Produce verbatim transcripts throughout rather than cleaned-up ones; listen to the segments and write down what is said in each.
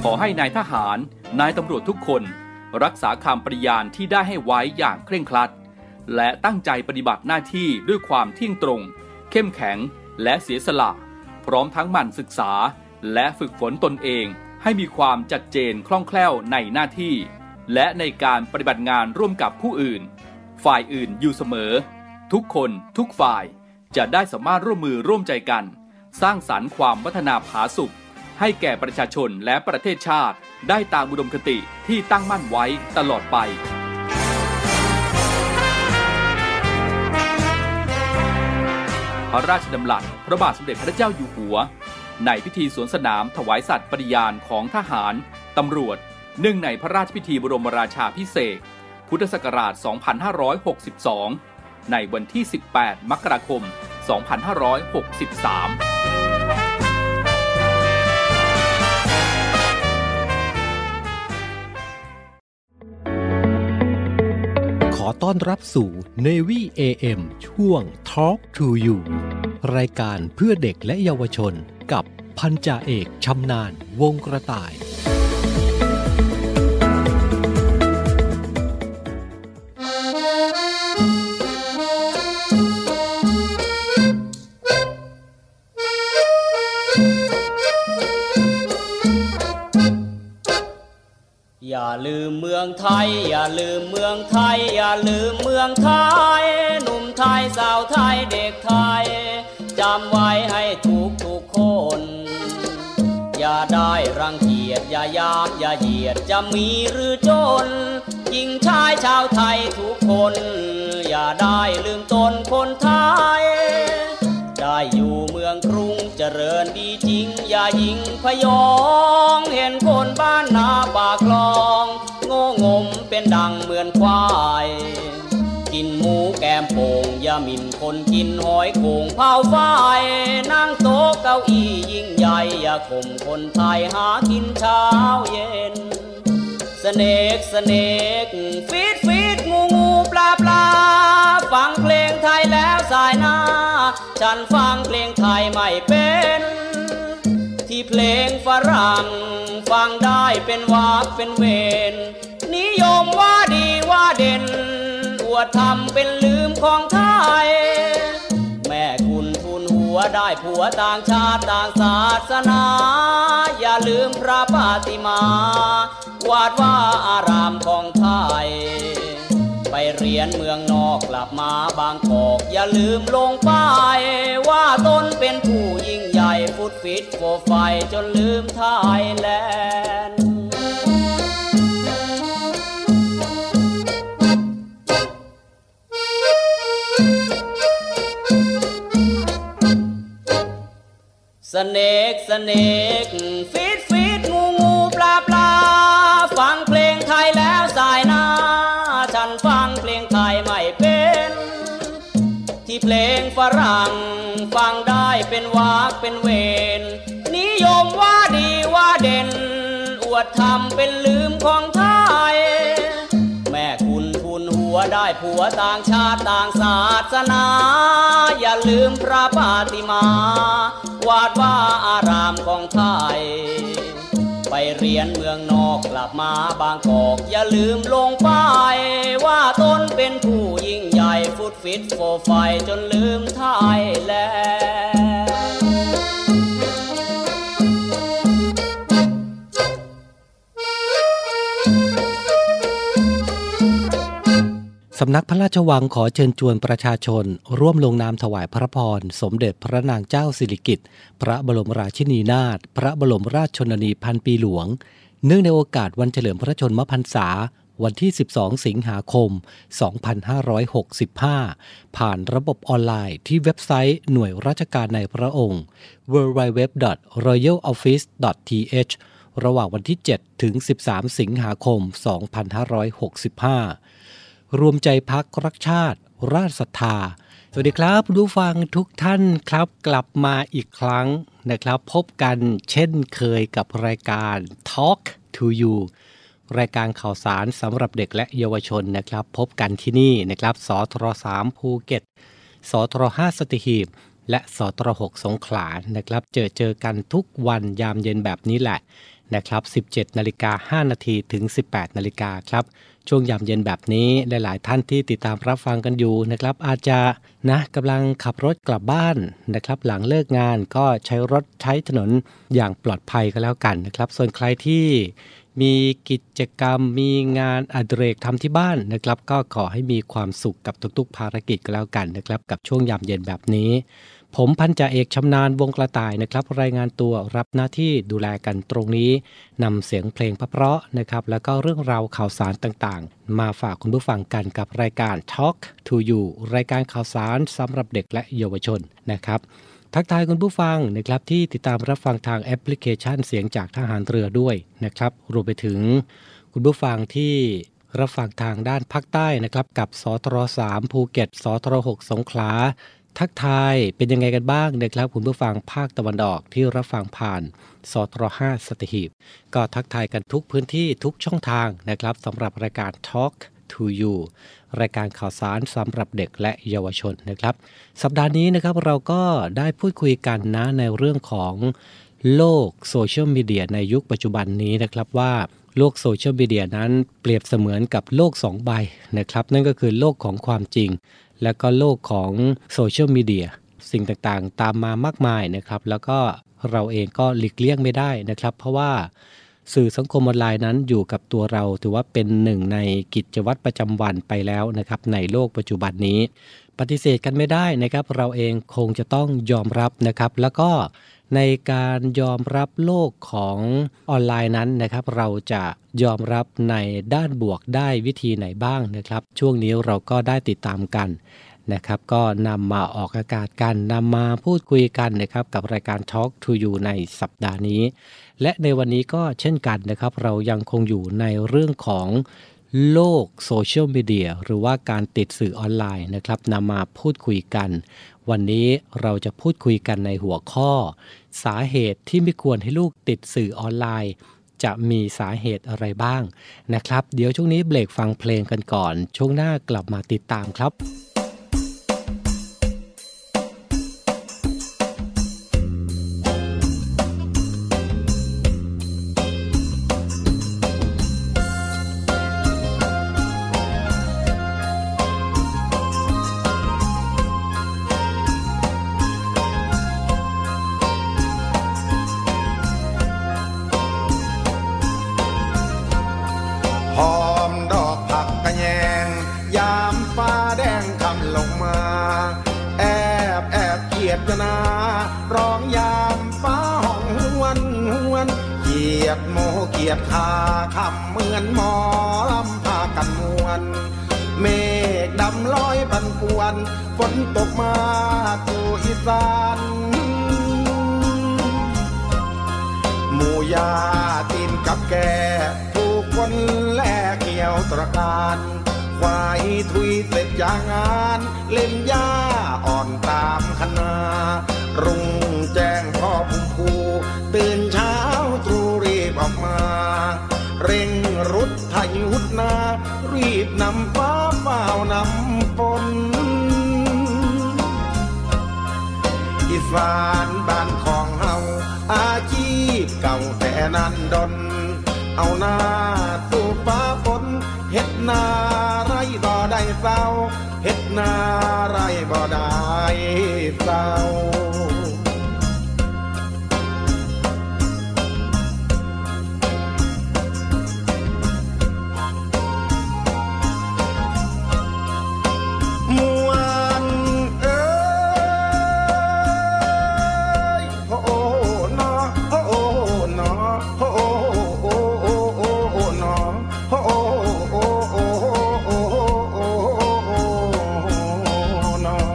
อให้นายทหารนายตำรวจทุกคนรักษาคำปฏิญาณที่ได้ให้ไว้อย่างเคร่งครัดและตั้งใจปฏิบัติหน้าที่ด้วยความเที่ยงตรงเข้มแข็งและเสียสละพร้อมทั้งหมั่นศึกษาและฝึกฝนตนเองให้มีความชัดเจนคล่องแคล่วในหน้าที่และในการปฏิบัติงานร่วมกับผู้อื่นฝ่ายอื่นอยู่เสมอทุกคนทุกฝ่ายจะได้สามารถร่วมมือร่วมใจกันสร้างสรรค์ความพัฒนาผาสุกให้แก่ประชาชนและประเทศชาติได้ตามอุดมคติที่ตั้งมั่นไว้ตลอดไปพระราชดำรัสพระบาทสมเด็จพระเจ้าอยู่หัวในพิธีสวนสนามถวายสัตย์ปฏิญาณของทหารตำรวจเนื่องในพระราชพิธีบรมราชาภิเษกพุทธศักราช สองพันห้าร้อยหกสิบสอง ในวันที่ สิบแปด มกราคม สองพันห้าร้อยหกสิบสามขอต้อนรับสู่ Navy เอ เอ็ม ช่วง Talk to You รายการเพื่อเด็กและเยาวชนกับพันจ่าเอกชำนาญวงกระต่ายอย่าลืมเมืองไทยอย่าลืมเมืองไทยอย่าลืมเมืองไทยหนุ่มไทยสาวไทยเด็กไทยจำไว้ให้ทุกทุกคนอย่าได้รังเกียจอย่ายากอย่าเหยียดจะมีหรือจนหญิงชายชาวไทยทุกคนอย่าได้ลืมตนคนไทยได้อยู่เมืองกรุงเจริญดีจริงอย่าหญิงพยองเห็นคนบ้านนาปากคลองโง่งมเป็นดังเหมือนควายกินหมูแกมโป่งอย่าหมิ่นคนกินหอยโข่งเผาไฟนั่งโต๊ะเก้าอี้ยิ่งใหญ่อย่าข่มคนไทยหากินเช้าเย็นสเนกสเนกฟีดฟีดงูงูปลาปลาฟังเพลงไทยแล้วสายหน้าฉันฟังเพลงไทยไม่เป็นที่เพลงฝรั่งฟังได้เป็นวรรคเป็นเวรนิยมว่าดีว่าเด่นอวดทำเป็นลืมของไทยแม่คุณทุนหัวได้ผัวต่างชาติต่างศาสนาอย่าลืมพระปฏิมาวาดว่าอารามของไทยไปเรียนเมืองนอกกลับมาบางกอกอย่าลืมลงป้ายว่าตนเป็นผู้ยิ่งใหญ่ฟุตฟิตโฟไฟจนลืมไทยแลนด์สเนกสเนกฟีดฟีดงูงูปลาปลาฟังเพลงไทยแล้วสายหน้าฉันฟังเพลงไทยไม่เป็นที่เพลงฝรั่งฟังได้เป็นวรรคเป็นเวรนิยมว่าดีว่าเด่นอวดทำเป็นลืมของไทยแม่คุณทุนหัวได้ผัวต่างชาติต่างศาสนาอย่าลืมพระปฏิมาวาดว่าอารามของไทยไปเรียนเมืองนอกกลับมาบางกอกอย่าลืมลงป้ายว่าตนเป็นผู้ยิ่งใหญ่ฟุตฟิตโฟไฟจนลืมไทยแลนด์สำนักพระราชวังขอเชิญชวนประชาชนร่วมลงนามถวายพระพรสมเด็จพระนางเจ้าสิริกิติ์พระบรมราชินีนาถพระบรมราชชนนีพันปีหลวงเนื่องในโอกาสวันเฉลิมพระชนมพรรษาวันที่สิบสองสิงหาคมสองพันห้าร้อยหกสิบห้าผ่านระบบออนไลน์ที่เว็บไซต์หน่วยราชการในพระองค์ ดับเบิลยู ดับเบิลยู ดับเบิลยู ดอท รอยัลออฟฟิศ ดอท ที เอช ระหว่างวันที่เจ็ดถึงสิบสามสิงหาคมสองพันห้าร้อยหกสิบห้ารวมใจพักรักชาติราชศรัทธาสวัสดีครับผู้ฟังทุกท่านครับกลับมาอีกครั้งนะครับพบกันเช่นเคยกับรายการ Talk to You รายการข่าวสารสำหรับเด็กและเยาวชนนะครับพบกันที่นี่นะครับสทรสามภูเก็ตสทรห้าสัตหีบและสทรหกสงขลานะครับเจอเจอกันทุกวันยามเย็นแบบนี้แหละนะครับ สิบเจ็ดนาฬิกาห้านาทีถึง สิบแปดนาฬิกาครับช่วงยามเย็นแบบนี้หลายๆท่านที่ติดตามรับฟังกันอยู่นะครับอาจจะนะกำลังขับรถกลับบ้านนะครับหลังเลิกงานก็ใช้รถใช้ถนนอย่างปลอดภัยก็แล้วกันนะครับส่วนใครที่มีกิจกรรมมีงานอดิเรกทำที่บ้านนะครับก็ขอให้มีความสุขกับทุกๆภารกิจก็แล้วกันนะครับกับช่วงยามเย็นแบบนี้ผมพันจ่าเอกชำนาญวงกระต่ายนะครับรายงานตัวรับหน้าที่ดูแลกันตรงนี้นำเสียงเพลงเพราะๆนะครับแล้วก็เรื่องราวข่าวสารต่างๆมาฝากคุณผู้ฟังกันกับรายการ Talk to You รายการข่าวสารสำหรับเด็กและเยาวชนนะครับทักทายคุณผู้ฟังนะครับที่ติดตามรับฟังทางแอปพลิเคชันเสียงจากทหารเรือด้วยนะครับรวมไปถึงคุณผู้ฟังที่รับฟังทางด้านภาคใต้นะครับกับสทรสามภูเก็ตสทรหกสงขลาทักทายเป็นยังไงกันบ้างนะครับคุณผู้ฟังภาคตะวันออกที่รับฟังผ่านสทรห้าสัตหีบก็ทักทายกันทุกพื้นที่ทุกช่องทางนะครับสำหรับรายการ Talk to You รายการข่าวสารสำหรับเด็กและเยาวชนนะครับสัปดาห์นี้นะครับเราก็ได้พูดคุยกันนะในเรื่องของโลกโซเชียลมีเดียในยุคปัจจุบันนี้นะครับว่าโลกโซเชียลมีเดียนั้นเปรียบเสมือนกับโลกสองใบนะครับนั่นก็คือโลกของความจริงและก็โลกของโซเชียลมีเดียสิ่งต่างๆตามมามากมายนะครับแล้วก็เราเองก็หลีกเลี่ยงไม่ได้นะครับเพราะว่าสื่อสังคมออนไลน์นั้นอยู่กับตัวเราถือว่าเป็นหนึ่งในกิจวัตรประจำวันไปแล้วนะครับในโลกปัจจุบันนี้ปฏิเสธกันไม่ได้นะครับเราเองคงจะต้องยอมรับนะครับแล้วก็ในการยอมรับโลกของออนไลน์นั้นนะครับเราจะยอมรับในด้านบวกได้วิธีไหนบ้างนะครับช่วงนี้เราก็ได้ติดตามกันนะครับก็นำมาออกอากาศกันนำมาพูดคุยกันนะครับกับรายการ Talk to You ในสัปดาห์นี้และในวันนี้ก็เช่นกันนะครับเรายังคงอยู่ในเรื่องของโลกโซเชียลมีเดียหรือว่าการติดสื่อออนไลน์นะครับนำมาพูดคุยกันวันนี้เราจะพูดคุยกันในหัวข้อสาเหตุที่ไม่ควรให้ลูกติดสื่อออนไลน์จะมีสาเหตุอะไรบ้างนะครับเดี๋ยวช่วงนี้เบรกฟังเพลงกันก่อนช่วงหน้ากลับมาติดตามครับร้องยามฟ้าห้องหวนหวนเกียดโมเกียดคาคำเหมือนหมอลำพากันมวนเมฆดำลอยพันปวนฝนตกมาสู่อีสานหมู่ยาตีนกับแกถูกคนแลกเกี่ยวตระการควายทุยเสร็จจากงานเล่นหญ้าอ่อนตามคณารุ่งแจ้งพ่อพุ่มพูตื่นเช้าตรู่รีบออกมาเร่งรุดไถหุดนารีบนำฟ้าเฝ้านำฝนอีสานบ้านของเฮาอาชีพเก่าแต่นั้นดนเอาหน้าตู้ฟ้าฝนเฮ็ดนาไรบ่ได้เศร้าเฮ็ดนาไรบ่ได้เศร้ามวนเอ้ยโอ้โอ้นอโอ้โอ้นอโอ้โอ้โอ้โอ้โอ้โอ้นอโอ้โอ้โอ้โอ้โอ้โอ้โอ้นอ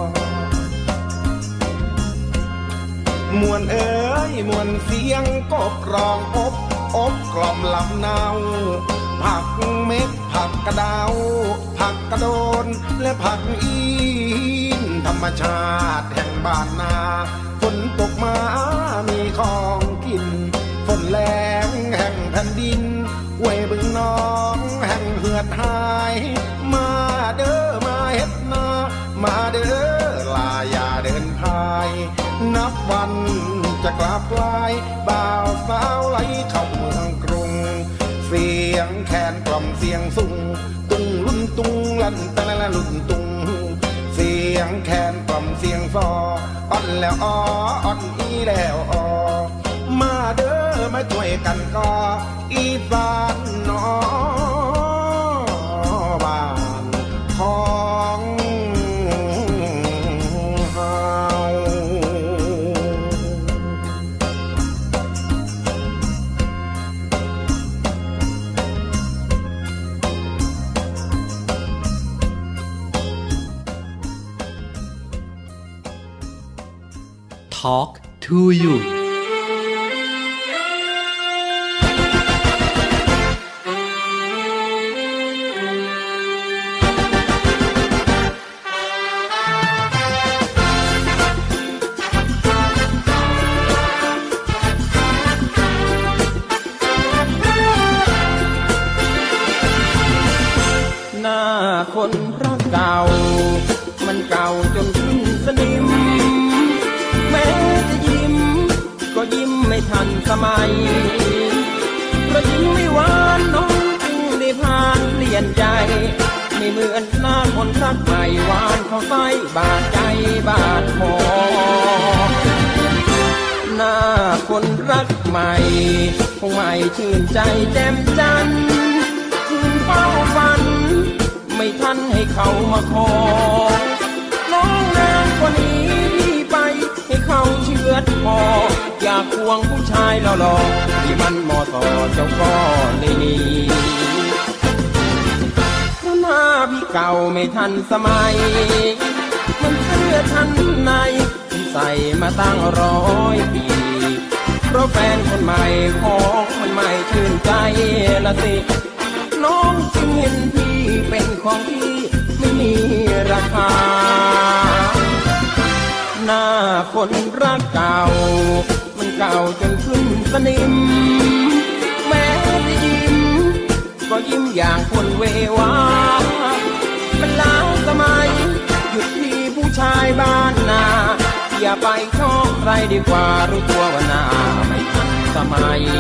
มวนเอ้ยมวนเสียงกบร้องอบอบกล่อมลำเนาผักเม็ดผักกระเดาผักกระโดนและผักอีนธรรมชาติแห่งบ้านนาฝนตกมามีของกินฝนแรงแห่งแผ่นดินห้วยบึงน้องแห่งเหือดหายมาเด้อมาเฮ็ดนามาเด้อลาอย่าเดินพายนับวันจะจะกลับลายบ่าวสาวไหลเข้าเมืองกรุงเสียงแคนกล่อมเสียงสูงตุงลุ่นตุงลั่นตะละละลุ่นตุงเสียงแคนกล่อมเสียงซออ่อนแล้วอ้ออ่อนอีแล้วอ้อมาเด้อมาช่วยกันก็อีสานน้อบ้านของเฮา Talk to you หน้าคนรักเก่ามันเก่าจนขึ้นสนิมแม้จะยิ้มก็ยิ้มไม่ทันสมัยเพราะยิ้มไม่หวานน้องจึงได้ผ่านเปลี่ยนใจไม่เหมือนหน้าคนรักใหม่หวานเข้าไฟบาดใจบาดคอหน้าคนรักใหม่คงไม่ชื่นใจแจ่มจันทร์ชื่นเฝ้าฝันไม่ทันให้เขามาขอน้องนางกว่านี้พี่ไปให้เขาเชือดคออยากควงผู้ชายหล่อๆที่มันเหมาะสอเจ้าก็เลยหนีเพราะหน้าพี่เก่าไม่ทันสมัยมันเสื้อชั้นในที่ใส่มาตั้งร้อยปีเพราะแฟนคนใหม่ของมันไม่ชื่นใจละสิน้องจึงเห็นพี่เป็นของที่ไม่มีราคาหน้าคนรักเก่ามันเก่าจนขึ้นสนิมแม้จะยิ้มก็ยิ้มอย่างคนเววามันล้าสมัยหยุดที่ผู้ชายบ้านนาอย่าไปชอบใครดีกว่ารู้ตัวว่าหน้าไม่ทันสมัย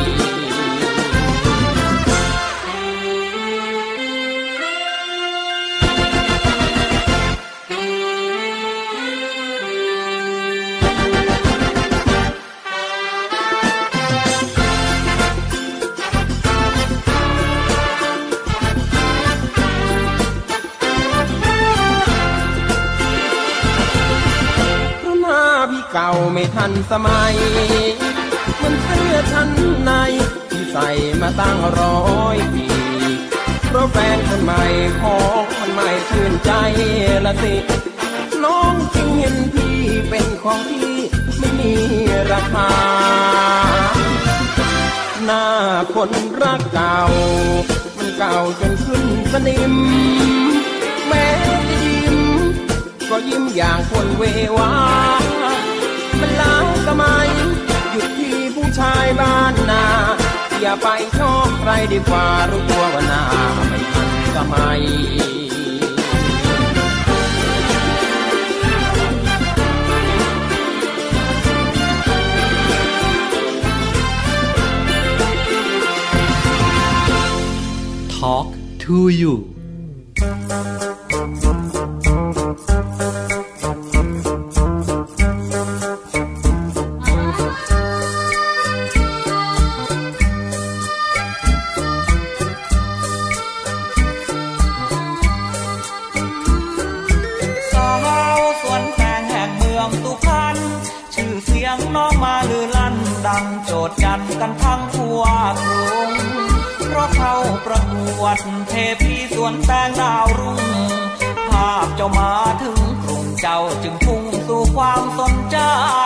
เก่าไม่ทันสมัยมันเสื้อชั้นในที่ใส่มาตั้งร้อยปีเพราะแฟนคนใหม่ของมันไม่ชื่นใจละสิน้องจึงเห็นพี่เป็นของที่ไม่มีราคาหน้าคนรักเก่ามันเก่าจนขึ้นสนิมแม้จะยิ้มก็ยิ้มอย่างคนเววามันล้าสมัยหยุดที่ผู้ชายบ้านนาอย่าไปชอบใครดีกว่ารู้ตัวว่าหน้าไม่ทันสมัย Talk to you น้องมาลือลั่นดังโจทย์จันกันทั้งทั่วกรุงเพราะเข้าประกวดเทพีสวนแตงดาวรุ่งภาพเจ้ามาถึงกรุงเจ้าจึงพุ่งสู่ความสนใจ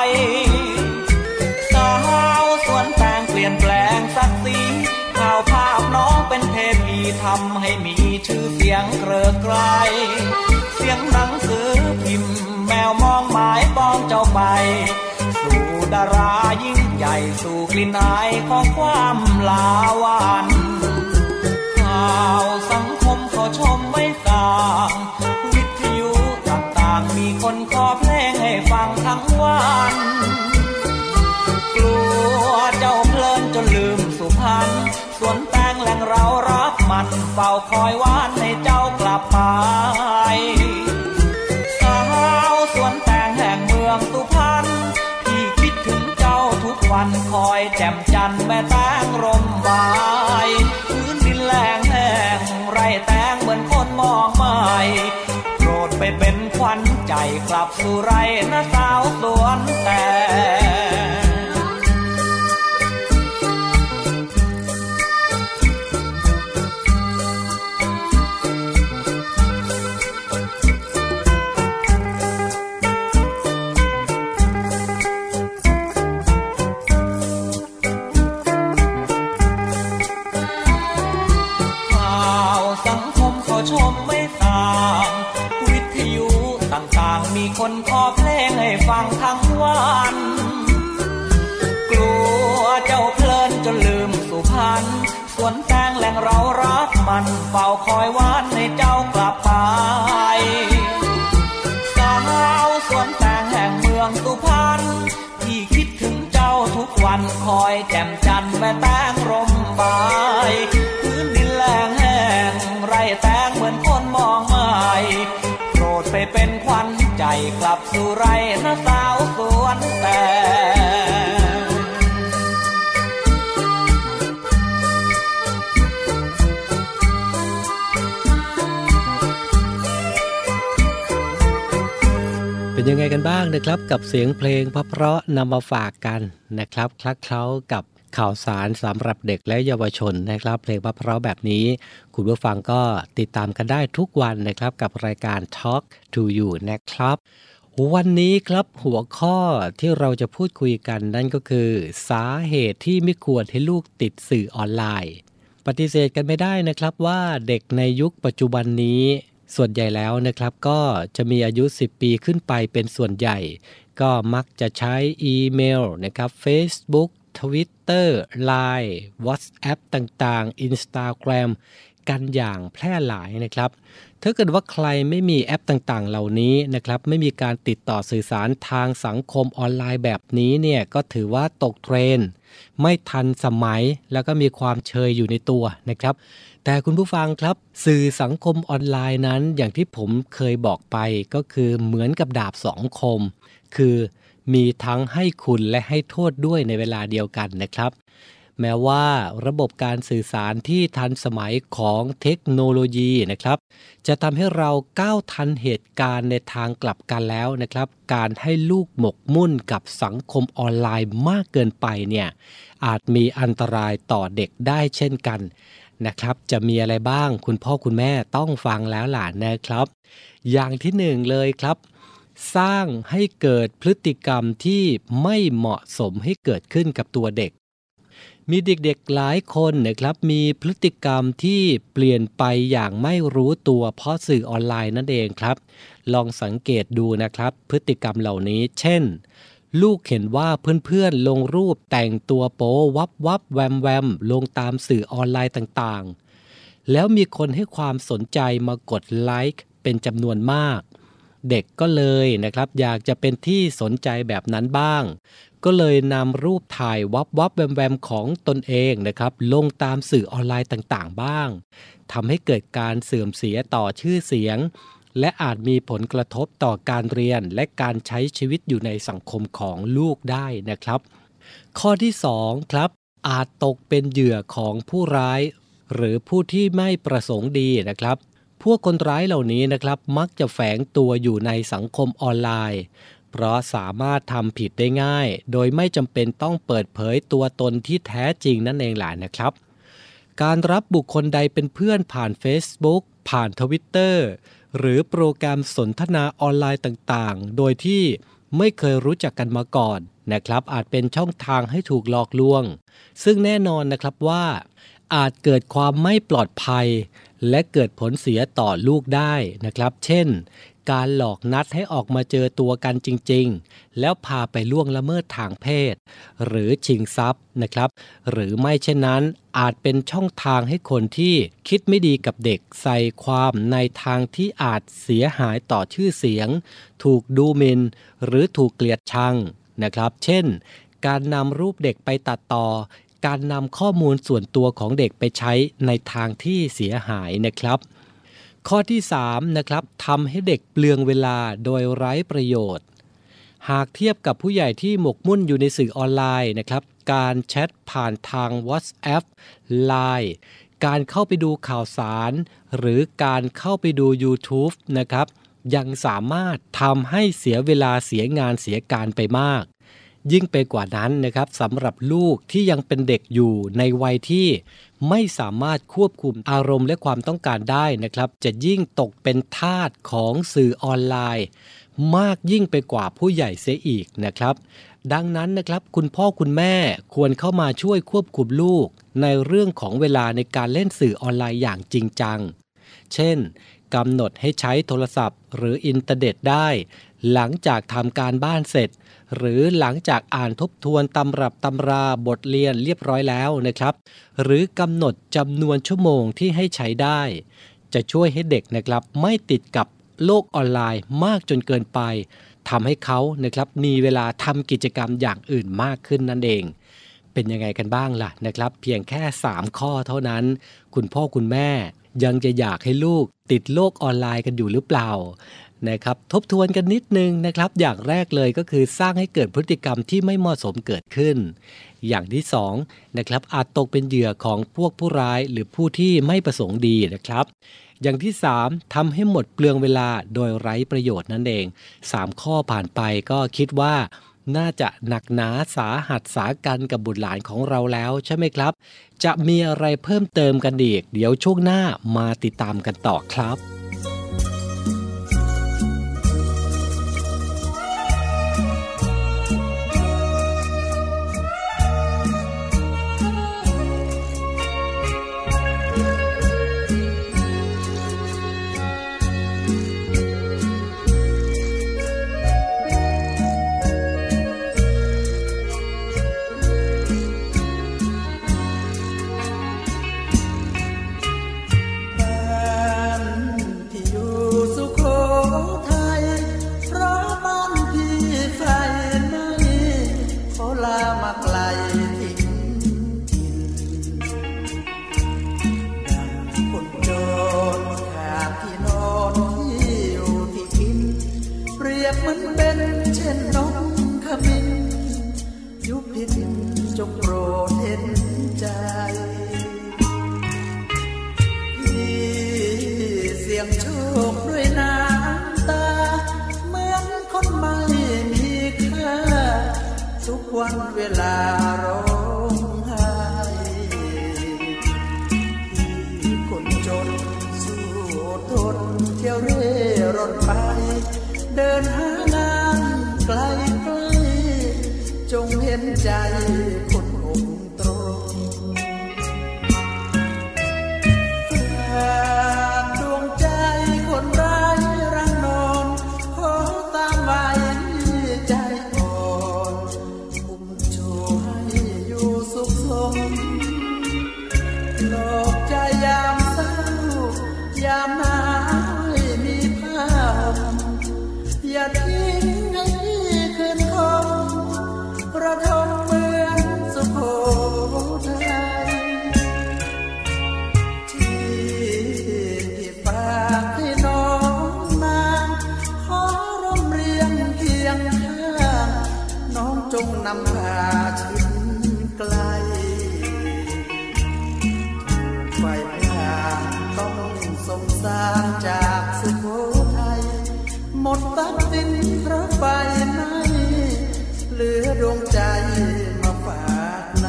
สาวสวนแตงเปลี่ยนแปลงศักดิ์ศรีข่าวภาพน้องเป็นเทพีทำให้มีชื่อเสียงเกรือไกลเสียงหนังสือพิมพ์แมวมองหมายปองเจ้าไปสู่ดารายิ่งใหญ่สู่กลิ่นอายของความลาวันข่าวสังคมเขาชมไม่ต่างวิทยุต่างๆมีคนขอเพลงให้ฟังทั้งวันกคอยวันให้เจ้ากลับไปสาวสวนแตงแห่งเมืองสุพรรณพี่คิดถึงเจ้าทุกวันคอยแจ่มจันทร์แม่แตงร่มใบพื้นดินแล้งแห้งไรแตงเหมือนคนมองไม่โปรดไปเป็นขวัญใจกลับสู่ไรนะสาวสวนแตงชมไม่ต่างวิทยุต่างๆมีคนขอเพลงให้ฟังทั้งวันกลัวเจ้าเพลินจนลืมสุพรรณสวนแตงแหล่งเรารักมันเฝ้าคอยวันให้เจ้ากลับไปสาวสวนแตงแห่งเมืองสุพรรณที่คิดถึงเจ้าทุกวันคอยแจ่มจันทร์แม่แตงร่มใบพื้นดินแล้งแห้งไรแตงเหมือนคนมองไม่โปรดไปเป็นขวัญใจกลับสู่ไรนะสาวสวนแตงเป็นยังไงกันบ้างนะครับกับเสียงเพลงเพราะๆนำมาฝากกันนะครับคลักเคล้ากับข่าวสารสำหรับเด็กและเยาวชนนะครับเพลงเพราะๆแบบนี้คุณผู้ฟังก็ติดตามกันได้ทุกวันนะครับกับรายการ Talk to You นะครับวันนี้ครับหัวข้อที่เราจะพูดคุยกันนั่นก็คือสาเหตุที่ไม่ควรให้ลูกติดสื่อออนไลน์ปฏิเสธกันไม่ได้นะครับว่าเด็กในยุคปัจจุบันนี้ส่วนใหญ่แล้วนะครับก็จะมีอายุสิบปีขึ้นไปเป็นส่วนใหญ่ก็มักจะใช้อีเมลนะครับ Facebook Twitter ไลน์ WhatsApp ต่างๆ Instagram กันอย่างแพร่หลายนะครับถ้าเกิดว่าใครไม่มีแอปต่างๆเหล่านี้นะครับไม่มีการติดต่อสื่อสารทางสังคมออนไลน์แบบนี้เนี่ยก็ถือว่าตกเทรนด์ไม่ทันสมัยแล้วก็มีความเชยอยู่ในตัวนะครับแต่คุณผู้ฟังครับสื่อสังคมออนไลน์นั้นอย่างที่ผมเคยบอกไปก็คือเหมือนกับดาบสองคมคือมีทั้งให้คุณและให้โทษด้วยในเวลาเดียวกันนะครับแม้ว่าระบบการสื่อสารที่ทันสมัยของเทคโนโลยีนะครับจะทำให้เราก้าวทันเหตุการณ์ในทางกลับกันแล้วนะครับการให้ลูกหมกมุ่นกับสังคมออนไลน์มากเกินไปเนี่ยอาจมีอันตรายต่อเด็กได้เช่นกันนะครับจะมีอะไรบ้างคุณพ่อคุณแม่ต้องฟังแล้วล่ะนะครับอย่างที่หนึ่งเลยครับสร้างให้เกิดพฤติกรรมที่ไม่เหมาะสมให้เกิดขึ้นกับตัวเด็กมีเด็กๆหลายคนนะครับมีพฤติกรรมที่เปลี่ยนไปอย่างไม่รู้ตัวเพราะสื่อออนไลน์นั่นเองครับลองสังเกตดูนะครับพฤติกรรมเหล่านี้เช่นลูกเห็นว่าเพื่อนๆลงรูปแต่งตัวโป๊วับวับแวมแวมลงตามสื่อออนไลน์ต่างๆแล้วมีคนให้ความสนใจมากดไลค์เป็นจำนวนมากเด็กก็เลยนะครับอยากจะเป็นที่สนใจแบบนั้นบ้างก็เลยนำรูปถ่ายวับวับแวมแวมของตนเองนะครับลงตามสื่อออนไลน์ต่างๆบ้างทำให้เกิดการเสื่อมเสียต่อชื่อเสียงและอาจมีผลกระทบต่อการเรียนและการใช้ชีวิตอยู่ในสังคมของลูกได้นะครับข้อที่สองครับอาจตกเป็นเหยื่อของผู้ร้ายหรือผู้ที่ไม่ประสงค์ดีนะครับพวกคนร้ายเหล่านี้นะครับมักจะแฝงตัวอยู่ในสังคมออนไลน์เพราะสามารถทำผิดได้ง่ายโดยไม่จำเป็นต้องเปิดเผยตัวตนที่แท้จริงนั่นเองแหละนะครับการรับบุคคลใดเป็นเพื่อนผ่าน Facebook ผ่าน Twitter หรือโปรแกรมสนทนาออนไลน์ต่างๆโดยที่ไม่เคยรู้จักกันมาก่อนนะครับอาจเป็นช่องทางให้ถูกหลอกลวงซึ่งแน่นอนนะครับว่าอาจเกิดความไม่ปลอดภัยและเกิดผลเสียต่อลูกได้นะครับเช่นการหลอกนัดให้ออกมาเจอตัวกันจริงๆแล้วพาไปล่วงละเมิดทางเพศหรือชิงทรัพย์นะครับหรือไม่เช่นนั้นอาจเป็นช่องทางให้คนที่คิดไม่ดีกับเด็กใส่ความในทางที่อาจเสียหายต่อชื่อเสียงถูกดูหมิ่นหรือถูกเกลียดชังนะครับเช่นการนำรูปเด็กไปตัดต่อการนำข้อมูลส่วนตัวของเด็กไปใช้ในทางที่เสียหายนะครับข้อที่สามนะครับทำให้เด็กเปลืองเวลาโดยไร้ประโยชน์หากเทียบกับผู้ใหญ่ที่หมกมุ่นอยู่ในสื่อออนไลน์นะครับการแชทผ่านทาง WhatsApp ไลน์ การเข้าไปดูข่าวสารหรือการเข้าไปดู YouTube นะครับยังสามารถทำให้เสียเวลาเสียงานเสียการไปมากยิ่งไปกว่านั้นนะครับสำหรับลูกที่ยังเป็นเด็กอยู่ในวัยที่ไม่สามารถควบคุมอารมณ์และความต้องการได้นะครับจะยิ่งตกเป็นทาสของสื่อออนไลน์มากยิ่งไปกว่าผู้ใหญ่เสียอีกนะครับดังนั้นนะครับคุณพ่อคุณแม่ควรเข้ามาช่วยควบคุมลูกในเรื่องของเวลาในการเล่นสื่อออนไลน์อย่างจริงจังเช่นกำหนดให้ใช้โทรศัพท์หรืออินเทอร์เน็ตได้หลังจากทำการบ้านเสร็จหรือหลังจากอ่านทบทวนตำรับตำราบทเรียนเรียบร้อยแล้วนะครับหรือกำหนดจำนวนชั่วโมงที่ให้ใช้ได้จะช่วยให้เด็กนะครับไม่ติดกับโลกออนไลน์มากจนเกินไปทำให้เขานะครับมีเวลาทำกิจกรรมอย่างอื่นมากขึ้นนั่นเองเป็นยังไงกันบ้างล่ะนะครับเพียงแค่สามข้อเท่านั้นคุณพ่อคุณแม่ยังจะอยากให้ลูกติดโลกออนไลน์กันอยู่หรือเปล่านะครับทบทวนกันนิดนึงนะครับอย่างแรกเลยก็คือสร้างให้เกิดพฤติกรรมที่ไม่เหมาะสมเกิดขึ้นอย่างที่สองนะครับอาจตกเป็นเหยื่อของพวกผู้ร้ายหรือผู้ที่ไม่ประสงค์ดีนะครับอย่างที่สามทำให้หมดเปลืองเวลาโดยไร้ประโยชน์นั่นเองสามข้อผ่านไปก็คิดว่าน่าจะหนักหนาสาหัสสากันกับบุตรหลานของเราแล้วใช่ไหมครับจะมีอะไรเพิ่มเติมกันอีกเดี๋ยวช่วงหน้ามาติดตามกันต่อครับวันเวลาร้องไห้ที่คนจนสู้ทนเที่ยวเร่ร่อนไปเดินหางานไกลไกลจงเห็นใจคนอกตรงดวงใจคนร้ายรังนอนขอตามไว้ใจโลกใจยามเศร้ายามหนาวไม่มีผ้าห่มอย่าทิ้งให้พี่คืนคงระทมเหมือนสุโขทัยที่ที่ฝากให้น้องมาขอร่มเรียงเคียงข้างน้องจงนำพาชิดไกลไฟพาต้องสงสารจากสุโขทัยหมดทรัพย์สินเพราะไฟไหม้เหลือดวงใจมาฝากนา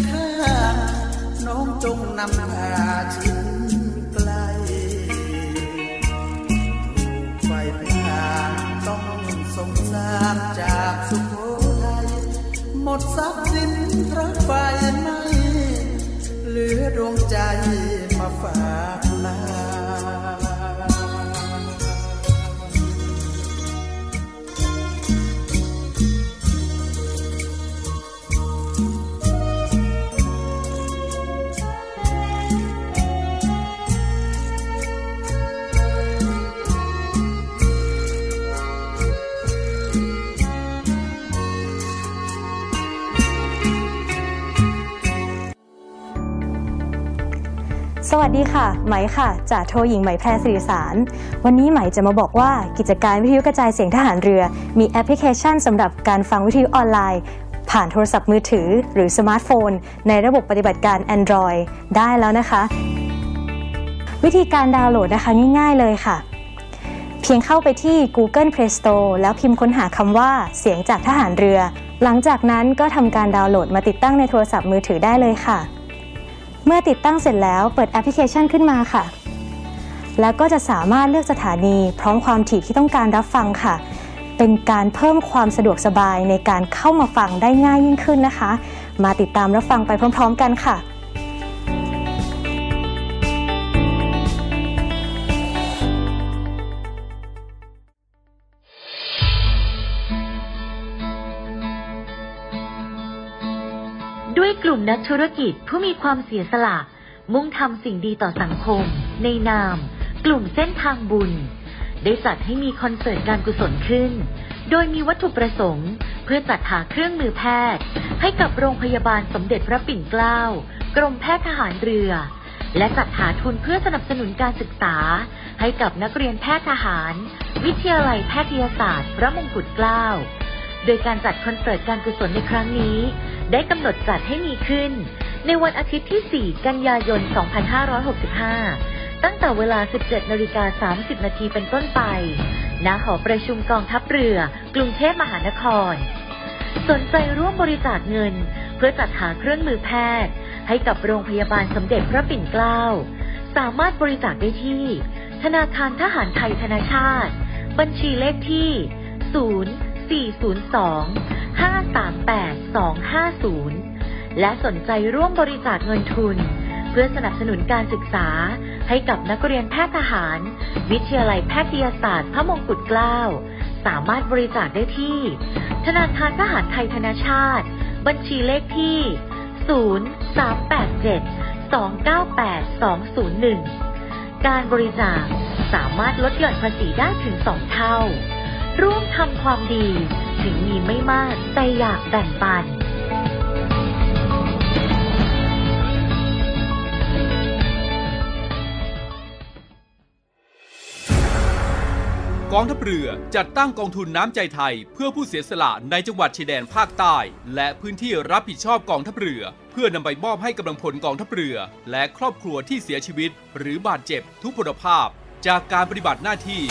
จงนำพาชิดไกลมาฝากนาสวัสดีค่ะไหมค่ะจากโทหญิงไหมแพรสิริสารวันนี้ไหมจะมาบอกว่ากิจการวิทยุกระจายเสียงทหารเรือมีแอปพลิเคชันสำหรับการฟังวิทยุออนไลน์ผ่านโทรศัพท์มือถือหรือสมาร์ทโฟนในระบบปฏิบัติการ Android ได้แล้วนะคะวิธีการดาวน์โหลดนะคะง่ายๆเลยค่ะเพียงเข้าไปที่ Google Play Store แล้วพิมพ์ค้นหาคำว่าเสียงจากทหารเรือหลังจากนั้นก็ทำการดาวน์โหลดมาติดตั้งในโทรศัพท์มือถือได้เลยค่ะเมื่อติดตั้งเสร็จแล้วเปิดแอปพลิเคชันขึ้นมาค่ะแล้วก็จะสามารถเลือกสถานีพร้อมความถี่ที่ต้องการรับฟังค่ะเป็นการเพิ่มความสะดวกสบายในการเข้ามาฟังได้ง่ายยิ่งขึ้นนะคะมาติดตามรับฟังไปพร้อมๆกันค่ะด้วยกลุ่มนักธุรกิจผู้มีความเสียสละมุ่งทำสิ่งดีต่อสังคมในนามกลุ่มเส้นทางบุญได้จัดให้มีคอนเสิร์ตการกุศลขึ้นโดยมีวัตถุประสงค์เพื่อจัดหาเครื่องมือแพทย์ให้กับโรงพยาบาลสมเด็จพระปิ่นเกล้ากรมแพทย์ทหารเรือและจัดหาทุนเพื่อสนับสนุนการศึกษาให้กับนักเรียนแพทย์ทหารวิทยาลัยแพทยศาสตร์พระมงกุฎเกล้าโดยการจัดคอนเสิร์ตการกุศลในครั้งนี้ได้กำหนดจัดให้มีขึ้นในวันอาทิตย์ที่สี่กันยายนสองพันห้าร้อยหกสิบห้าตั้งแต่เวลา สิบเจ็ดนาฬิกาสามสิบนาทีเป็นต้นไปณหอประชุมกองทัพเรือกรุงเทพมหานครสนใจร่วมบริจาคเงินเพื่อจัดหาเครื่องมือแพทย์ให้กับโรงพยาบาลสมเด็จพระปิ่นเกล้าสามารถบริจาคได้ที่ธนาคารทหารไทยธนชาติบัญชีเลขที่ศูนย์ สี่ ศูนย์ สอง ห้า สาม แปด สอง ห้า ศูนย์และสนใจร่วมบริจาคเงินทุนเพื่อสนับสนุนการศึกษาให้กับนักเรียนแพทย์ทหารวิทยาลัยแพทยศาสตร์พระมงกุฎเกล้าสามารถบริจาคได้ที่ธนาคารทหารไทยธนชาติบัญชีเลขที่ศูนย์ สาม แปด เจ็ด สอง เก้า แปด สอง ศูนย์ หนึ่งการบริจาคสามารถลดหย่อนภาษีได้ถึงสองเท่าร่วมทำความดีถึงมีไม่มากแต่อยากแบ่งปันกองทัพเรือจัดตั้งกองทุนน้ำใจไทยเพื่อผู้เสียสละในจังหวัดชายแดนภาคใต้และพื้นที่รับผิดชอบกองทัพเรือเพื่อนำไปมอบให้กำลังพลกองทัพเรือและครอบครัวที่เสียชีวิตหรือบาดเจ็บทุพพลภาพจากการปฏิบัติหน้าที่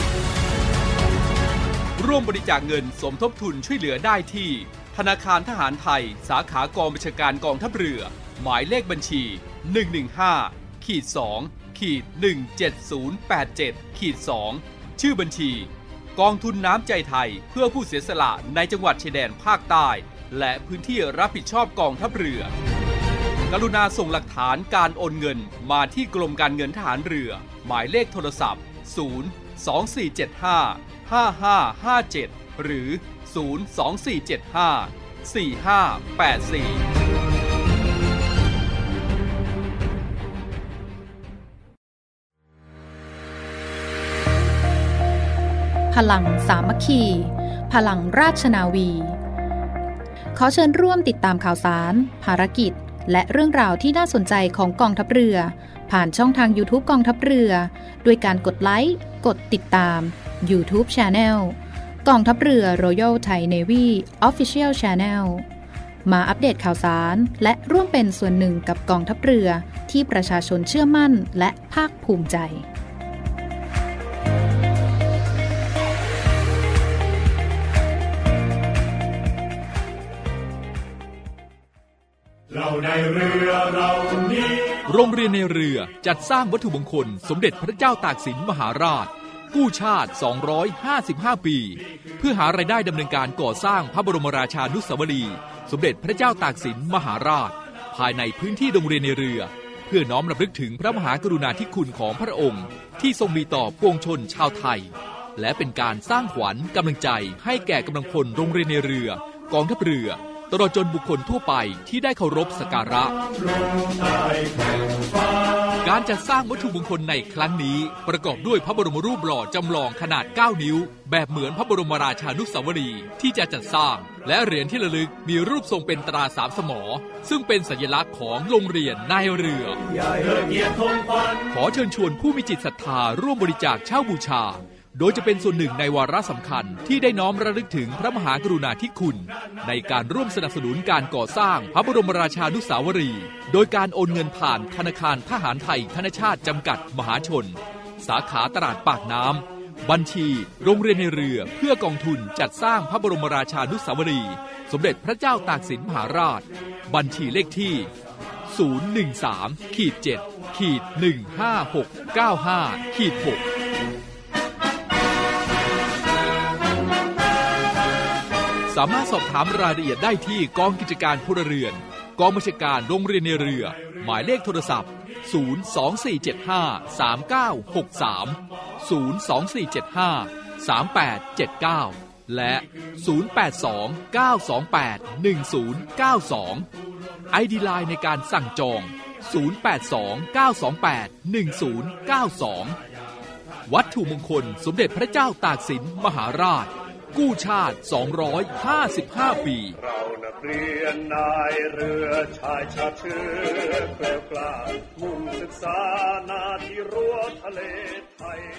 ร่วมบริจาคเงินสมทบทุนช่วยเหลือได้ที่ธนาคารทหารไทยสาขากองบัญชาการกองทัพเรือหมายเลขบัญชี หนึ่ง หนึ่ง ห้า สอง หนึ่ง เจ็ด ศูนย์ แปด เจ็ด สอง ชื่อบัญชีกองทุนน้ำใจไทยเพื่อผู้เสียสละในจังหวัดชายแดนภาคใต้และพื้นที่รับผิดชอบกองทัพเรือกรุณาส่งหลักฐานการโอนเงินมาที่กรมการเงินทหารเรือหมายเลขโทรศัพท์ศูนย์ สอง สี่ เจ็ด ห้า ห้า ห้า ห้า เจ็ดหรือศูนย์ สอง สี่ เจ็ด ห้า สี่ ห้า แปด สี่พลังสามัคคีพลังราชนาวีขอเชิญร่วมติดตามข่าวสารภารกิจและเรื่องราวที่น่าสนใจของกองทัพเรือผ่านช่องทาง YouTube กองทัพเรือด้วยการกดไลค์กดติดตาม YouTube Channel กองทัพเรือ Royal Thai Navy Official Channel มาอัปเดตข่าวสารและร่วมเป็นส่วนหนึ่งกับกองทัพเรือที่ประชาชนเชื่อมั่นและภาคภูมิใจโรงเรียนในเรือจัดสร้างวัตถุมงคลสมเด็จพระเจ้าตากสินมหาราชกู้ชาติสองร้อยห้าสิบห้าปีเพื่อหารายได้ดำเนินการก่อสร้างพระบรมราชานุสาวรีย์สมเด็จพระเจ้าตากสินมหาราชภายในพื้นที่โรงเรียนในเรือพื่อน้อมรำลึกถึงพระมหากรุณาธิคุณของพระองค์ที่ทรงมีต่อปวงชนชาวไทยและเป็นการสร้างขวัญกำลังใจให้แก่กำลังพลโรงเรียนในเรือกองทัพเรือตลอดจนบุคคลทั่วไปที่ได้เคารพสักการะการจัดสร้างวัตถุมงคลในครั้งนี้ประกอบด้วยพระบรมรูปหล่อจำลองขนาดเก้านิ้วแบบเหมือนพระบรมราชานุสาวรีย์ที่จะจัดสร้างและเหรียญที่ระลึกมีรูปทรงเป็นตราสามสมอซึ่งเป็นสัญลักษณ์ของโรงเรียนนายเรือขอเชิญชวนผู้มีจิตศรัทธาร่วมบริจาคเช่าบูชาโดยจะเป็นส่วนหนึ่งในวาระสำคัญที่ได้น้อมระลึกถึงพระมหากรุณาธิคุณในการร่วมสนับสนุนการก่อสร้างพระบรมราชานุสาวรีย์โดยการโอนเงินผ่านธนาคารทหารไทยธนชาติจำกัดมหาชนสาขาตลาดปากน้ำบัญชีโรงเรียนในเรือเพื่อกองทุนจัดสร้างพระบรมราชานุสาวรีย์สมเด็จพระเจ้าตากสินมหาราชบัญชีเลขที่ ศูนย์ หนึ่ง สาม เจ็ด หนึ่ง ห้า หก เก้า ห้า หกสามารถสอบถามรายละเอียดได้ที่กองกิจการพลเรือนกองบัญชาการโรงเรียนในเรือหมายเลขโทรศัพท์ ศูนย์ สอง สี่ เจ็ด ห้า สาม เก้า หก สาม ศูนย์ สอง สี่ เจ็ด ห้า สาม แปด เจ็ด เก้าและ ศูนย์ แปด สอง เก้า สอง แปด หนึ่ง ศูนย์ เก้า สอง ไอ ดี ไลน์ในการสั่งจอง ศูนย์ แปด สอง เก้า สอง แปด หนึ่ง ศูนย์ เก้า สองวัตถุมงคลสมเด็จพระเจ้าตากสินมหาราชกู้ชาติสองร้อยห้าสิบห้าปีเรานักเรียนนายเรือชายชาติเชื้อแกล้วกล้ามุ่งศึกษานาที่รั้วทะเลไทย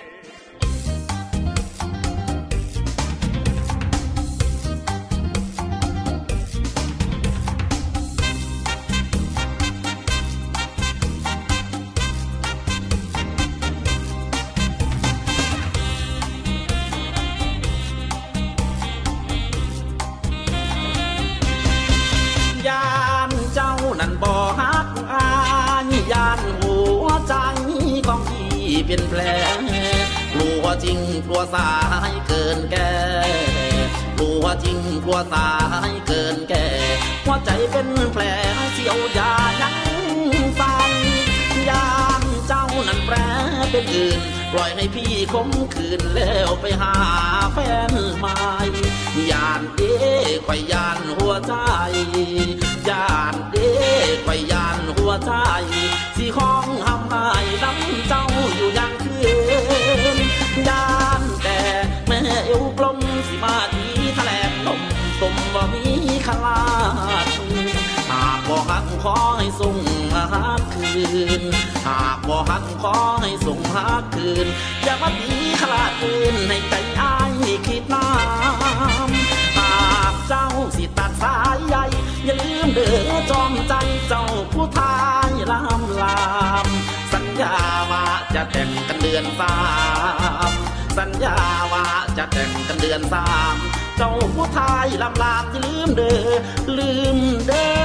นั่นบ่ฮักอายยานหัวใจของพี่เปลี่ยนแปลงกลัวจริงกลัวสายเกินแก่กลัวจริงกลัวสายเกินแก่หัวใจเป็นแผลเสียวยายังสั่นยานเจ้านั่นแปรเป็นอื่นปล่อยให้พี่คมคืนแล้วไปหาแฟนใหม่ยานเอ้ข่อยยานหัวใจยานเอ้ข่อยยานหัวใจสิของหำหายน้ำเจ้าอยู่ยังคืนยานแต่แม่เอวกลมสิมาทีแถลงลมตมบ่มีขลาดหากบ่หักขอให้ส่งหักคืนหากบ่หักขอให้ส่งหักคืนอย่ามาตีขลาดคืนให้ใจอ้ายคิดน้ำหากเจ้าสิตัดสายใยอย่าลืมเด้อจอมใจเจ้าผู้ทายลำลามสัญญาว่าจะแต่งกันเดือนสามสัญญาว่าจะแต่งกันเดือนสามเจ้าผู้ทายลำลามอย่าลืมเด้อลืมเด้อ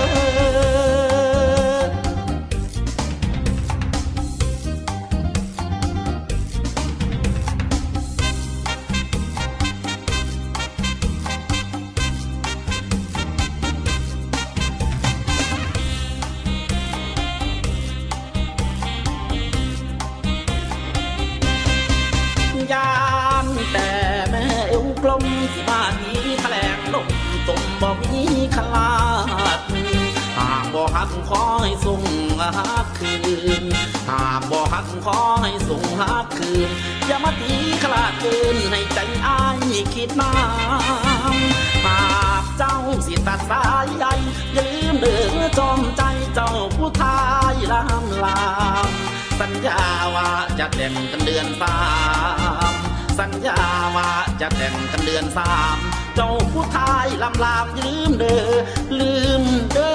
แต่แม่เอวกลมสิมาทีแถลงลมตมบ่มีขลาดหากบ่หักขอให้ส่งหักคืนหากบ่หักขอให้ส่งหักคืนอย่ามาตีขลาดเกินให้ใจอ้ายคิดน้ำหากเจ้าสิตัดสายใยอย่าลืมเด้อจอมใจเจ้าผู้ทายลำลามสัญญาว่าจะแต่งกันเดือนสามสัญญาว่าจะแต่งกันเดือนสามเจ้าผู้ทายลำลามลืมเด้อลืมเด้อ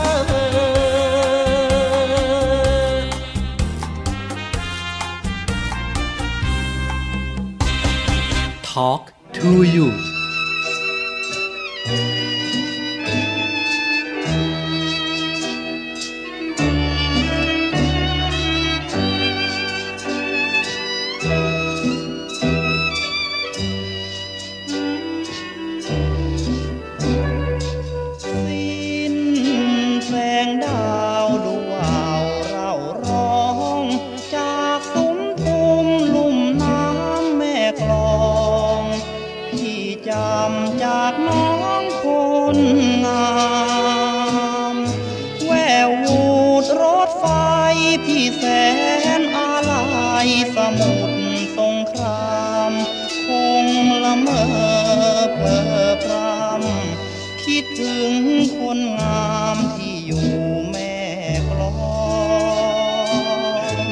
Talk to you แสงดาวดวงวาวไรเพ้อพรำคิดถึงคนงามที่อยู่แม่กลอง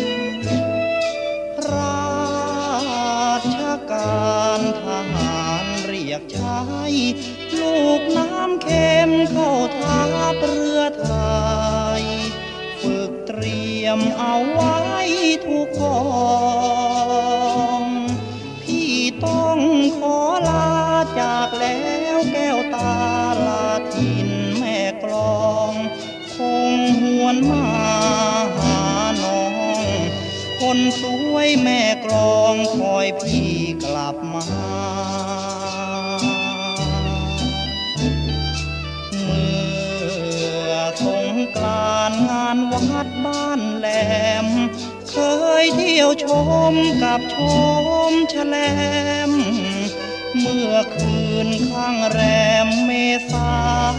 ราชการทหารเรียกใช้ลูกน้ำเค็มเข้าทัพเรือไทยฝึกเตรียมเอาไว้ทุกกองพี่ต้องขอลาจากแล้วแก้วตาลาถิ่นแม่กลองคงหวนมาหาน้องคนสวยแม่กลองคอยพี่กลับมาเมื่อสงกรานต์งานวัดบ้านแหลมเคยเที่ยวชมกับชมแฉลมเมื่อคืนข้างแรมเมษา